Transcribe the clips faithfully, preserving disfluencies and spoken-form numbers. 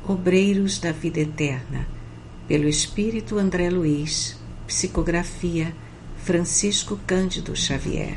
Obreiros da Vida Eterna, pelo Espírito André Luiz, psicografia Francisco Cândido Xavier.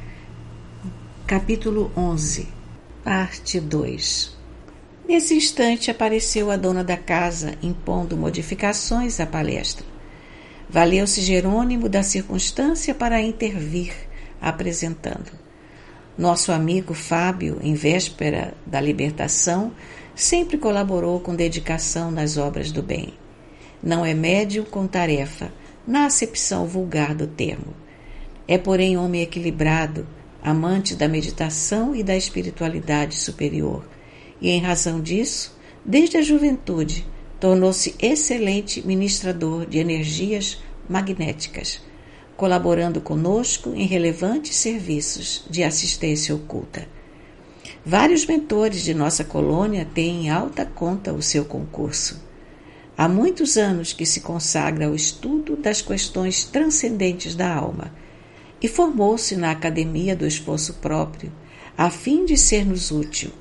Capítulo onze, parte dois. Nesse instante apareceu a dona da casa, impondo modificações à palestra. Valeu-se Jerônimo da circunstância para intervir, apresentando. Nosso amigo Fábio, em véspera da libertação, sempre colaborou com dedicação nas obras do bem. Não é médium com tarefa, na acepção vulgar do termo. É, porém, homem equilibrado, amante da meditação e da espiritualidade superior, e, em razão disso, desde a juventude, tornou-se excelente ministrador de energias magnéticas, colaborando conosco em relevantes serviços de assistência oculta. Vários mentores de nossa colônia têm em alta conta o seu concurso. Há muitos anos que se consagra ao estudo das questões transcendentes da alma e formou-se na Academia do Esforço Próprio, a fim de ser-nos útil.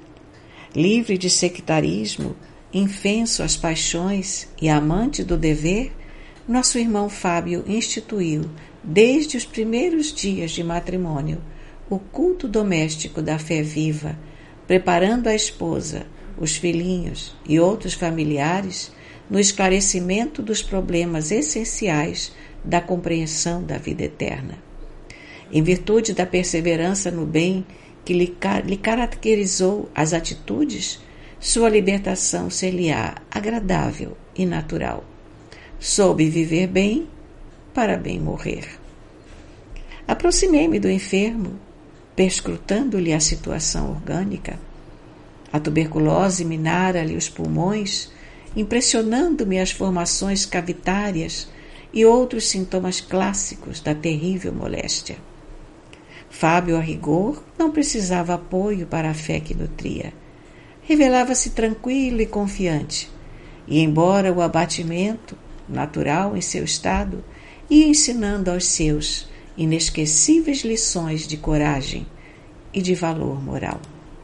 Livre de sectarismo, infenso às paixões e amante do dever, nosso irmão Fábio instituiu, desde os primeiros dias de matrimônio, o culto doméstico da fé viva, preparando a esposa, os filhinhos e outros familiares no esclarecimento dos problemas essenciais da compreensão da vida eterna. Em virtude da perseverança no bem que lhe, lhe caracterizou as atitudes, sua libertação ser-lhe-á agradável e natural. Soube viver bem para bem morrer. Aproximei-me do enfermo, perscrutando-lhe a situação orgânica. A tuberculose minara-lhe os pulmões, impressionando-me as formações cavitárias e outros sintomas clássicos da terrível moléstia. Fábio, a rigor, não precisava apoio para a fé que nutria. Revelava-se tranquilo e confiante, e, embora o abatimento, natural em seu estado, ia ensinando aos seus inesquecíveis lições de coragem e de valor moral.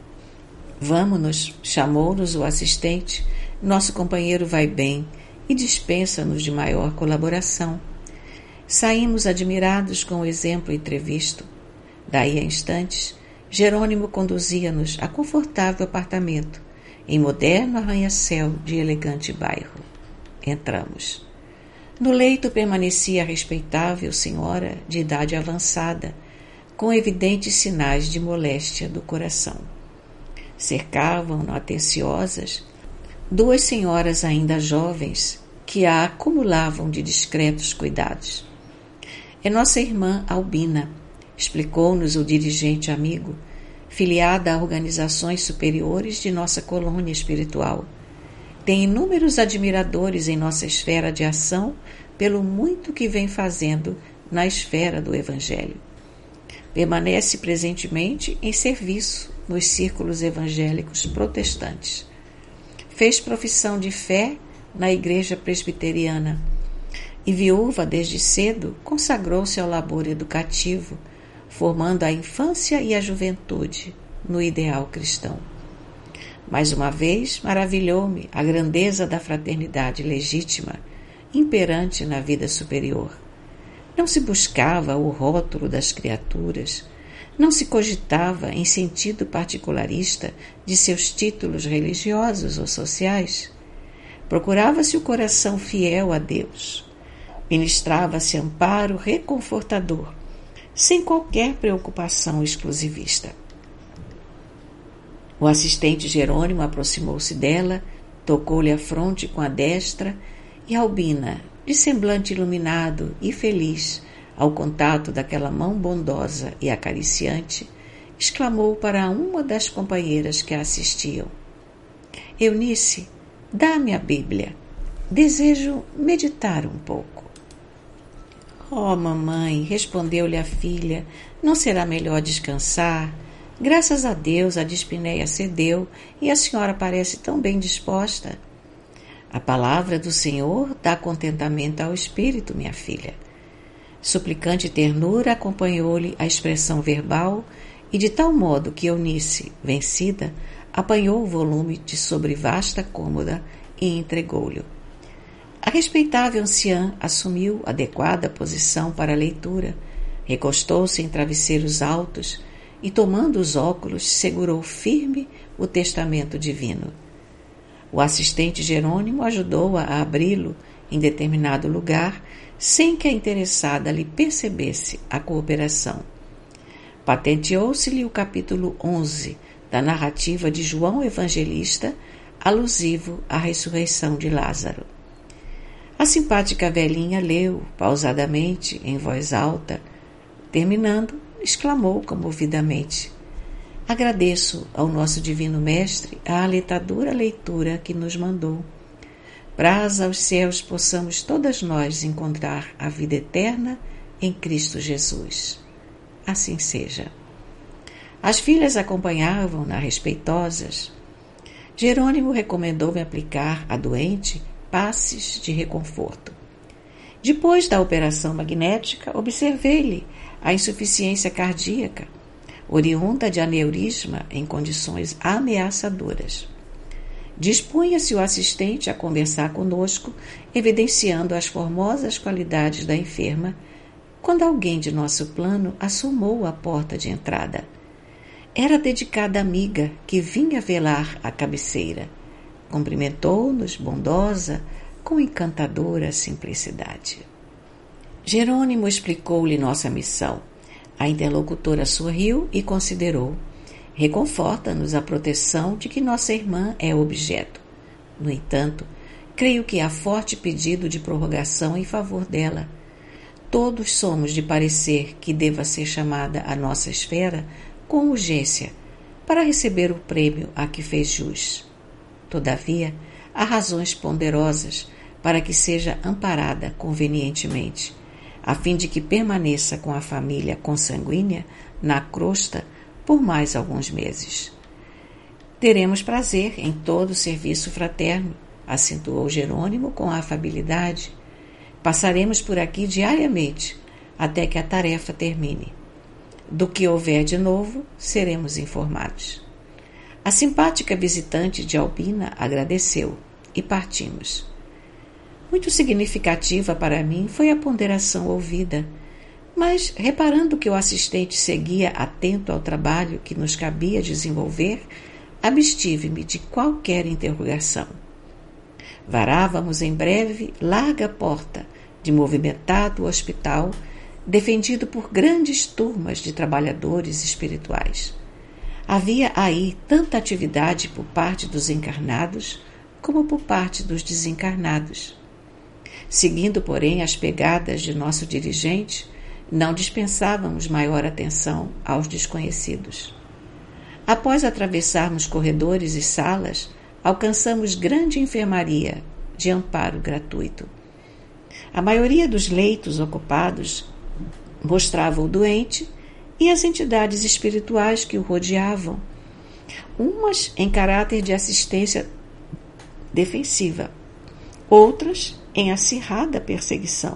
Vamo-nos, chamou-nos o assistente, nosso companheiro vai bem e dispensa-nos de maior colaboração. Saímos admirados com o exemplo entrevisto. Daí a instantes, Jerônimo conduzia-nos a confortável apartamento, em moderno arranha-céu de elegante bairro. Entramos. No leito permanecia a respeitável senhora de idade avançada, com evidentes sinais de moléstia do coração. Cercavam-no atenciosas duas senhoras ainda jovens que a acumulavam de discretos cuidados. É nossa irmã Albina, explicou-nos o dirigente amigo, filiada a organizações superiores de nossa colônia espiritual. Tem inúmeros admiradores em nossa esfera de ação pelo muito que vem fazendo na esfera do Evangelho. Permanece presentemente em serviço nos círculos evangélicos protestantes. Fez profissão de fé na Igreja Presbiteriana e, viúva desde cedo, consagrou-se ao labor educativo, formando a infância e a juventude no ideal cristão. Mais uma vez, maravilhou-me a grandeza da fraternidade legítima, imperante na vida superior. Não se buscava o rótulo das criaturas, não se cogitava em sentido particularista de seus títulos religiosos ou sociais. Procurava-se o coração fiel a Deus. Ministrava-se amparo reconfortador, sem qualquer preocupação exclusivista. O assistente Jerônimo aproximou-se dela, tocou-lhe a fronte com a destra e Albina, de semblante iluminado e feliz ao contato daquela mão bondosa e acariciante, exclamou para uma das companheiras que a assistiam: Eunice, dá-me a Bíblia. Desejo meditar um pouco. Oh, mamãe, respondeu-lhe a filha, não será melhor descansar? Graças a Deus a dispneia cedeu e a senhora parece tão bem disposta. A palavra do Senhor dá contentamento ao espírito, minha filha. Suplicante ternura acompanhou-lhe a expressão verbal e de tal modo que Eunice, vencida, apanhou o volume de sobre vasta cômoda e entregou-lhe. A respeitável anciã assumiu adequada posição para a leitura, recostou-se em travesseiros altos e, tomando os óculos, segurou firme o testamento divino. O assistente Jerônimo ajudou-a a abri-lo em determinado lugar, sem que a interessada lhe percebesse a cooperação. Patenteou-se-lhe o capítulo onze da narrativa de João Evangelista, alusivo à ressurreição de Lázaro. A simpática velhinha leu, pausadamente, em voz alta. Terminando, exclamou comovidamente: agradeço ao nosso divino mestre a alentadora leitura que nos mandou. Praz aos céus possamos todas nós encontrar a vida eterna em Cristo Jesus. Assim seja. As filhas acompanhavam-na respeitosas. Jerônimo recomendou-me aplicar à doente passes de reconforto. Depois da operação magnética, observei-lhe a insuficiência cardíaca, oriunda de aneurisma em condições ameaçadoras. Dispunha-se o assistente a conversar conosco, evidenciando as formosas qualidades da enferma, quando alguém de nosso plano assomou a porta de entrada. Era a dedicada amiga que vinha velar a cabeceira. Cumprimentou-nos, bondosa, com encantadora simplicidade. Jerônimo explicou-lhe nossa missão. A interlocutora sorriu e considerou. Reconforta-nos a proteção de que nossa irmã é objeto. No entanto, creio que há forte pedido de prorrogação em favor dela. Todos somos de parecer que deva ser chamada a nossa esfera com urgência para receber o prêmio a que fez jus. Todavia, há razões ponderosas para que seja amparada convenientemente, a fim de que permaneça com a família consanguínea na crosta por mais alguns meses. Teremos prazer em todo o serviço fraterno, acentuou Jerônimo com afabilidade. Passaremos por aqui diariamente, até que a tarefa termine. Do que houver de novo, seremos informados. A simpática visitante de Albina agradeceu e partimos. Muito significativa para mim foi a ponderação ouvida, mas, reparando que o assistente seguia atento ao trabalho que nos cabia desenvolver, abstive-me de qualquer interrogação. Varávamos em breve larga porta de movimentado hospital, defendido por grandes turmas de trabalhadores espirituais. Havia aí tanta atividade por parte dos encarnados como por parte dos desencarnados. Seguindo, porém, as pegadas de nosso dirigente, não dispensávamos maior atenção aos desconhecidos. Após atravessarmos corredores e salas, alcançamos grande enfermaria de amparo gratuito. A maioria dos leitos ocupados mostrava o doente e as entidades espirituais que o rodeavam, umas em caráter de assistência defensiva, outras em acirrada perseguição.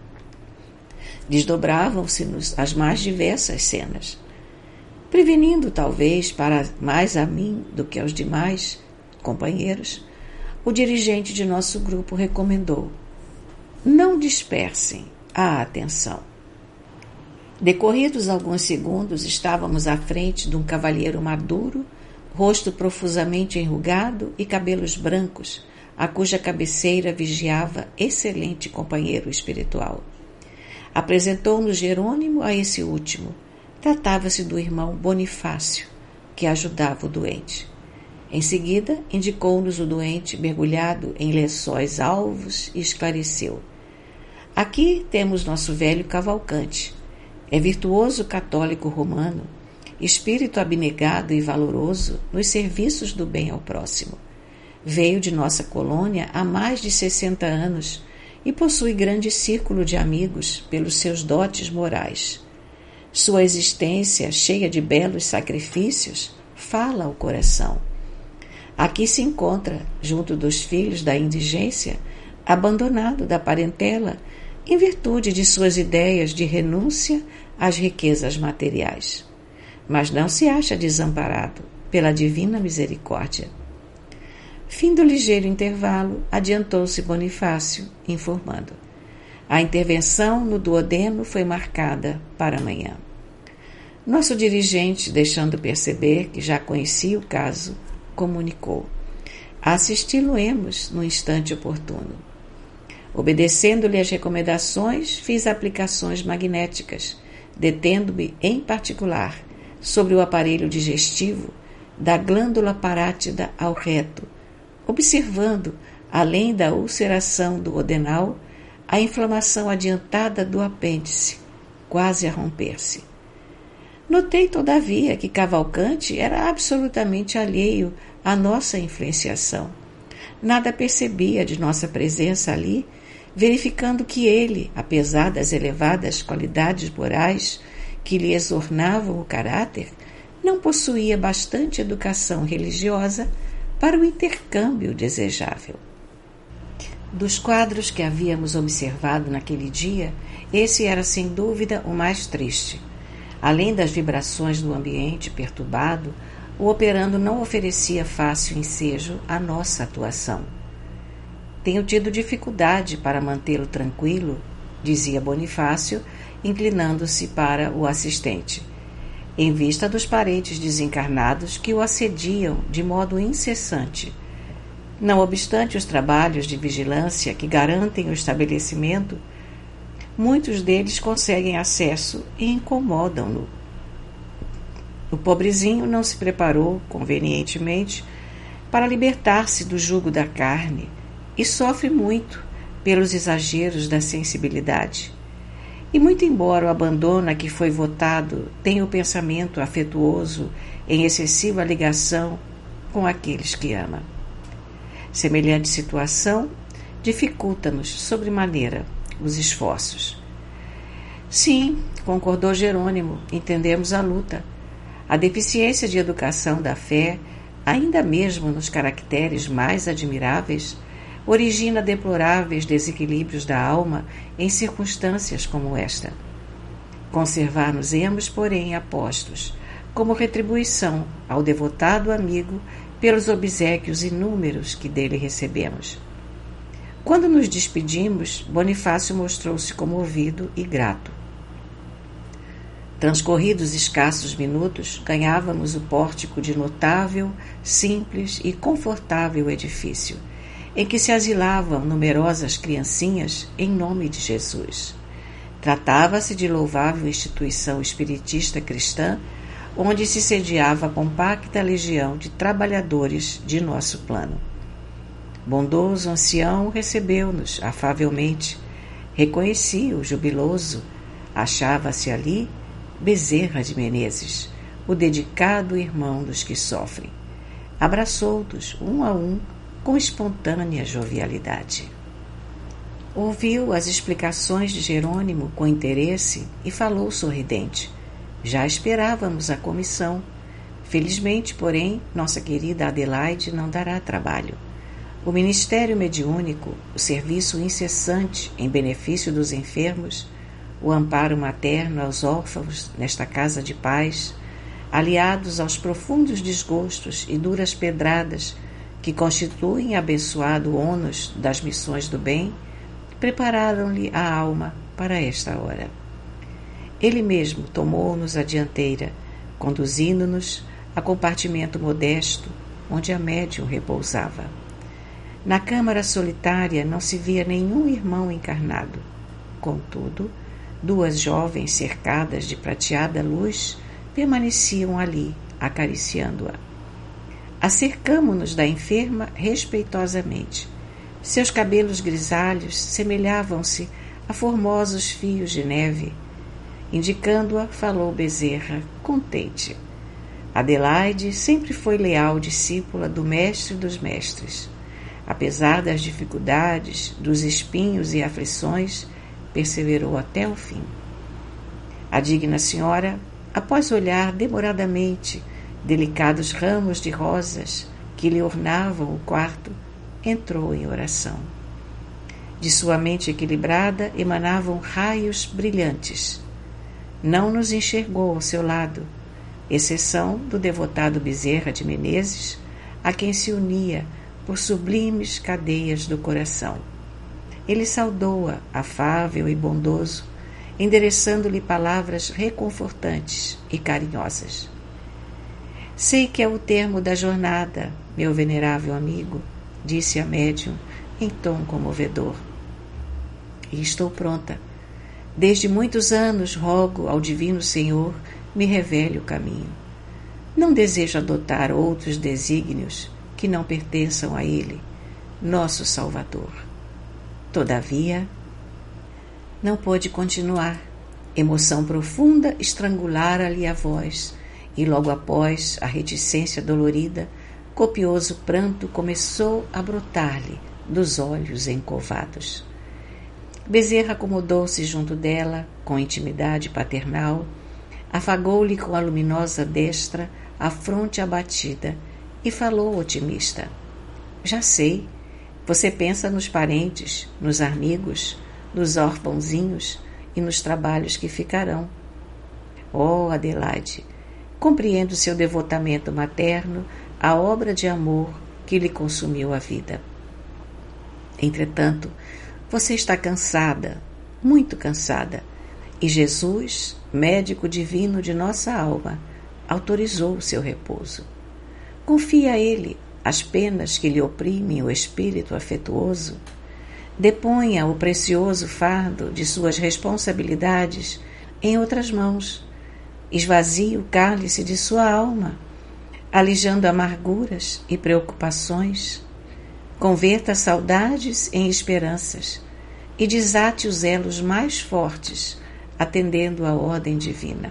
Desdobravam-se-nos as mais diversas cenas. Prevenindo, talvez, para mais a mim do que aos demais companheiros, o dirigente de nosso grupo recomendou: não dispersem a atenção. Decorridos alguns segundos, estávamos à frente de um cavalheiro maduro, rosto profusamente enrugado e cabelos brancos, a cuja cabeceira vigiava excelente companheiro espiritual. Apresentou-nos Jerônimo a esse último. Tratava-se do irmão Bonifácio, que ajudava o doente. Em seguida, indicou-nos o doente mergulhado em lençóis alvos e esclareceu: aqui temos nosso velho Cavalcante. É virtuoso católico romano, espírito abnegado e valoroso nos serviços do bem ao próximo. Veio de nossa colônia há mais de sessenta anos e possui grande círculo de amigos pelos seus dotes morais. Sua existência, cheia de belos sacrifícios, fala ao coração. Aqui se encontra, junto dos filhos da indigência, abandonado da parentela, em virtude de suas ideias de renúncia às riquezas materiais. Mas não se acha desamparado. pela divina misericórdia. Fim do ligeiro intervalo, adiantou-se Bonifácio, informando: a intervenção no duodeno foi marcada para amanhã. Nosso dirigente, deixando perceber que já conhecia o caso, comunicou: assisti-lo-emos no instante oportuno. Obedecendo-lhe as recomendações, fiz aplicações magnéticas, detendo-me em particular sobre o aparelho digestivo da glândula parátida ao reto, observando, além da ulceração do duodenal, a inflamação adiantada do apêndice, quase a romper-se. Notei, todavia, que Cavalcante era absolutamente alheio à nossa influenciação. Nada percebia de nossa presença ali, verificando que ele, apesar das elevadas qualidades morais que lhe exornavam o caráter, não possuía bastante educação religiosa para o intercâmbio desejável. Dos quadros que havíamos observado naquele dia, esse era sem dúvida o mais triste. Além das vibrações do ambiente perturbado, o operando não oferecia fácil ensejo à nossa atuação. Tenho tido dificuldade para mantê-lo tranquilo, dizia Bonifácio, inclinando-se para o assistente, em vista dos parentes desencarnados que o assediam de modo incessante. Não obstante os trabalhos de vigilância que garantem o estabelecimento, muitos deles conseguem acesso e incomodam-no. O pobrezinho não se preparou convenientemente para libertar-se do jugo da carne e sofre muito pelos exageros da sensibilidade. E muito embora o abandono a que foi votado tenha o pensamento afetuoso em excessiva ligação com aqueles que ama. Semelhante situação dificulta-nos sobremaneira os esforços. Sim, concordou Jerônimo, entendemos a luta. A deficiência de educação da fé, ainda mesmo nos caracteres mais admiráveis, origina deploráveis desequilíbrios da alma em circunstâncias como esta. Conservar-nos-emos, porém, apostos, como retribuição ao devotado amigo pelos obséquios inúmeros que dele recebemos. Quando nos despedimos, Bonifácio mostrou-se comovido e grato. Transcorridos escassos minutos, ganhávamos o pórtico de notável, simples e confortável edifício, em que se asilavam numerosas criancinhas em nome de Jesus. Tratava-se de louvável instituição espiritista cristã, onde se sediava a compacta legião de trabalhadores de nosso plano. Bondoso ancião recebeu-nos afavelmente, reconhecia-o jubiloso, achava-se ali Bezerra de Menezes, o dedicado irmão dos que sofrem. Abraçou-os um a um com espontânea jovialidade. Ouviu as explicações de Jerônimo com interesse e falou sorridente. Já esperávamos a comissão. Felizmente, porém, nossa querida Adelaide não dará trabalho. O ministério mediúnico, o serviço incessante em benefício dos enfermos, o amparo materno aos órfãos nesta casa de paz, aliados aos profundos desgostos e duras pedradas que constituem abençoado ônus das missões do bem, prepararam-lhe a alma para esta hora. Ele mesmo tomou-nos a dianteira, conduzindo-nos a compartimento modesto onde a médium repousava. Na câmara solitária não se via nenhum irmão encarnado. Contudo, duas jovens cercadas de prateada luz permaneciam ali, acariciando-a. Acercamo-nos da enferma respeitosamente. Seus cabelos grisalhos semelhavam-se a formosos fios de neve. Indicando-a, falou Bezerra, contente. Adelaide sempre foi leal discípula do mestre dos mestres. Apesar das dificuldades, dos espinhos e aflições, perseverou até o fim. A digna senhora, após olhar demoradamente delicados ramos de rosas que lhe ornavam o quarto, entrou em oração. De sua mente equilibrada emanavam raios brilhantes. Não nos enxergou ao seu lado, exceção do devotado Bezerra de Menezes, a quem se unia por sublimes cadeias do coração. Ele saudou-a, afável e bondoso, endereçando-lhe palavras reconfortantes e carinhosas. Sei que é o termo da jornada, meu venerável amigo, disse a médium em tom comovedor. E estou pronta. Desde muitos anos rogo ao Divino Senhor me revele o caminho. Não desejo adotar outros desígnios que não pertençam a Ele, nosso Salvador. Todavia, não pôde continuar. Emoção profunda estrangulara-lhe a voz, e logo após a reticência dolorida, copioso pranto começou a brotar-lhe dos olhos encovados. Bezerra acomodou-se junto dela, com intimidade paternal, afagou-lhe com a luminosa destra a fronte abatida e falou otimista. Já sei, você pensa nos parentes, nos amigos, nos órfãozinhos e nos trabalhos que ficarão. Oh, Adelaide, compreendo seu devotamento materno à obra de amor que lhe consumiu a vida. Entretanto, você está cansada, muito cansada, e Jesus, médico divino de nossa alma, autorizou o seu repouso. Confie a Ele as penas que lhe oprimem o espírito afetuoso. Deponha o precioso fardo de suas responsabilidades em outras mãos. Esvazie o cálice de sua alma, alijando amarguras e preocupações. Converta saudades em esperanças e desate os elos mais fortes, atendendo à ordem divina.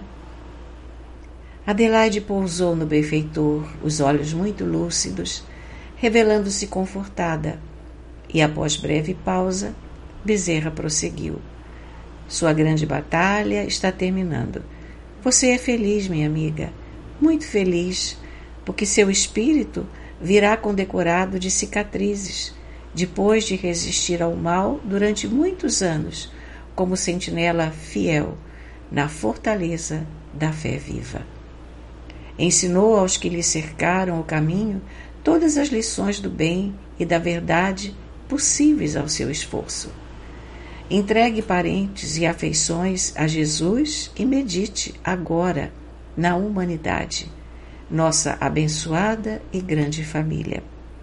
Adelaide pousou no benfeitor os olhos muito lúcidos, revelando-se confortada, e após breve pausa, Bezerra prosseguiu. Sua grande batalha está terminando. Você é feliz, minha amiga, muito feliz, porque seu espírito virá condecorado de cicatrizes, depois de resistir ao mal durante muitos anos, como sentinela fiel na fortaleza da fé viva. Ensinou aos que lhe cercaram o caminho todas as lições do bem e da verdade possíveis ao seu esforço. Entregue parentes e afeições a Jesus e medite agora na humanidade, nossa abençoada e grande família.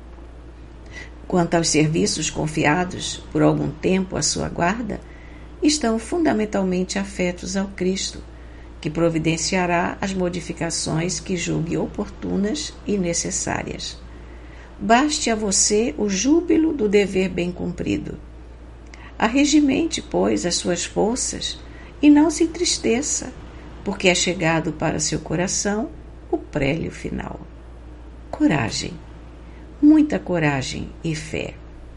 Quanto aos serviços confiados por algum tempo à sua guarda, estão fundamentalmente afetos ao Cristo, que providenciará as modificações que julgue oportunas e necessárias. Baste a você o júbilo do dever bem cumprido. Arregimente, pois, as suas forças e não se entristeça, porque é chegado para seu coração o prélio final. Coragem, muita coragem e fé.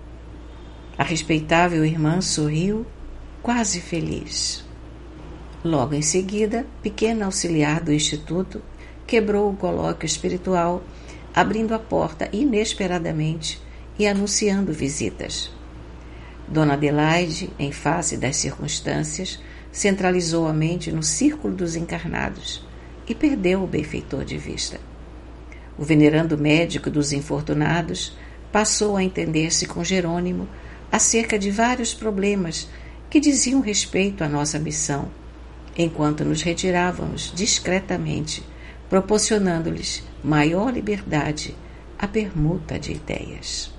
A respeitável irmã sorriu, quase feliz. Logo em seguida, pequena auxiliar do Instituto quebrou o colóquio espiritual, abrindo a porta inesperadamente e anunciando visitas. Dona Adelaide, em face das circunstâncias, centralizou a mente no círculo dos encarnados e perdeu o benfeitor de vista. O venerando médico dos infortunados passou a entender-se com Jerônimo acerca de vários problemas que diziam respeito à nossa missão, enquanto nos retirávamos discretamente, proporcionando-lhes maior liberdade à permuta de ideias.